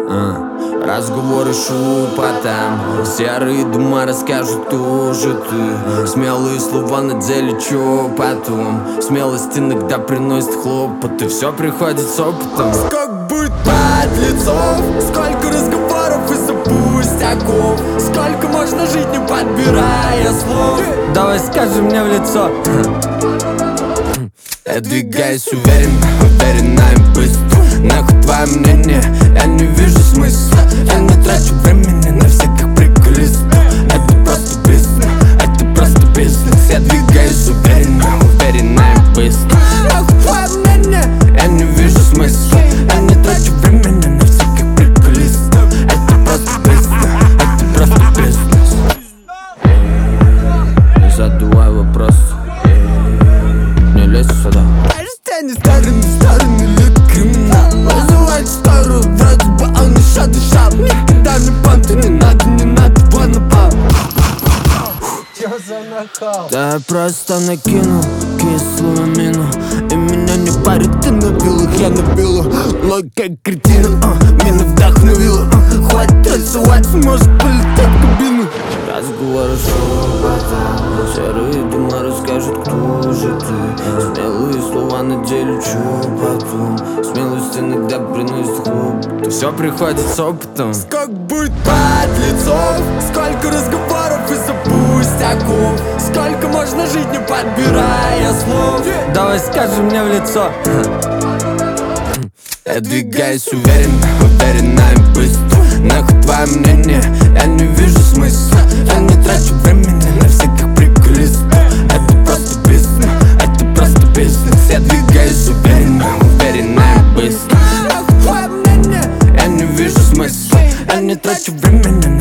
Разговоры шепотом, серые дома расскажут тоже ты. Смелые слова на деле, чё потом? Смелость иногда приносит хлопоты, все приходит с опытом. Сколько будет подлецов, сколько разговоров из-за пустяков, сколько можно жить, не подбирая слов. Давай скажи мне в лицо. Я двигаюсь уверенно, уверенно и быстро. Нахуй твое мнение, я не вижу смысла. Я не трачу времени на всяких приколистов. Это просто бизнес, это просто бизнес. Я двигаюсь уверенно, уверенно и быстро. Нахуй твое мнение, я не вижу смысла. Я не трачу времени на всяких приколистов. Это просто бизнес, это просто бизнес. Не задавай вопрос, не лезь сюда. Кажется, не старыми ликами называть старую, вроде бы он еще дышал. Никогда не понты, не надо понапал. Чё за нахал? Да я просто накинул кислую мину, и меня не парит, ты набил их, я набила. Логика кретина, меня вдохновила. Хватит рисоваться, может полететь в кабину. Разговоры шепотом, серые дома расскажут, кто же ты. Смелые слова на деле, чё потом? Смелость иногда приносит хлопоты, все приходит с опытом. Сколько будет подлецов, сколько разговоров из-за пустяков, сколько можно жить, не подбирая слов. Давай скажи мне в лицо. Я двигаюсь уверенно, уверенно и быстро. Нахуй твое мнение, я не вижу смысла. Я не трачу времени на всяких приколистов. Это просто бизнес, это просто бизнес. Я двигаюсь уверенно, уверенно и быстро. Нахуй твое мнение, я не вижу смысла. Я не трачу времени на